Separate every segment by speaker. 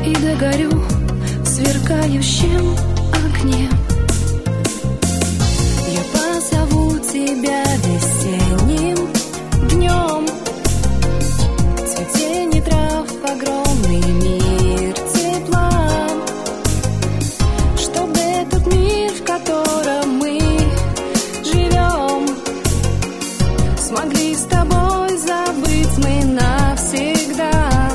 Speaker 1: и догорю в сверкающем огне. Я позову тебя весенним днем. Цветение трав, огромный мир тепла, чтобы этот мир, в котором мы живем, смогли с тобой забыть мы навсегда.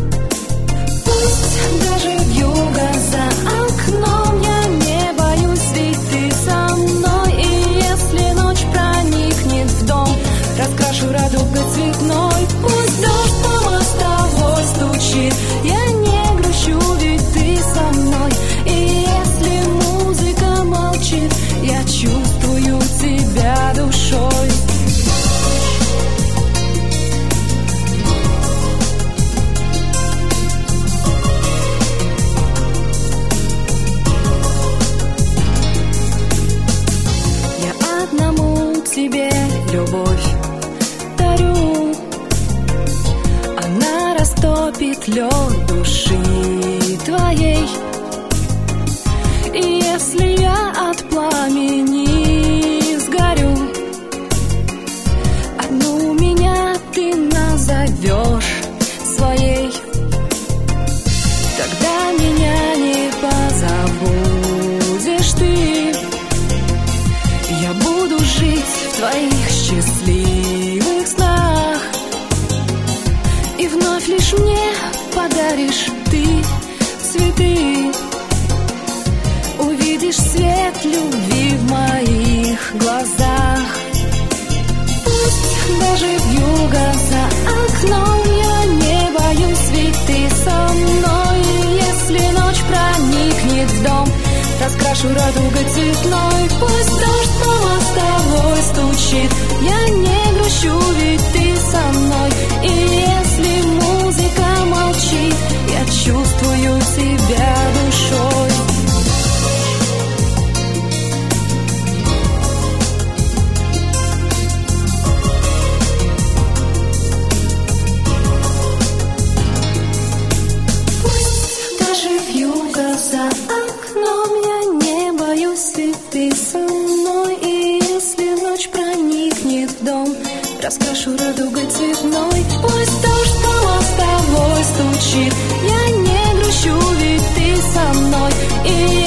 Speaker 1: Пусть даже вьюга за окном, я не боюсь, ведь ты со мной. И если ночь проникнет в дом, раскрашу радугой цветной. Пусть дождь по мостовой стучит, я не грущу, ведь ты со мной. И если музыка молчит, я чувствую тебя душой. Я одному тебе любовь дарю, она растопит лед души твоей. И если я от пламени сгорю, одну меня ты назовешь своей. Тогда меня не позабудешь ты, я буду жить в твоих счастливых снах. И вновь лишь мне подаришь ты цветы, увидишь свет любви в моих глазах. Пусть даже вьюга за окном, я не боюсь, ведь ты со мной. И если ночь проникнет в дом, раскрашу радугой цветной. Пусть дождь по мостовой стучит, я не грущу, ведь ты со мной. И если музыка молчит, я чувствую тебя душой. Пусть даже вьюга за окном, я не боюсь, ведь ты со мной. И если ночь проникнет в дом, раскрашу радугой цветной. Пусть дождь по мостовой стучит, я не грущу, ведь ты со мной. И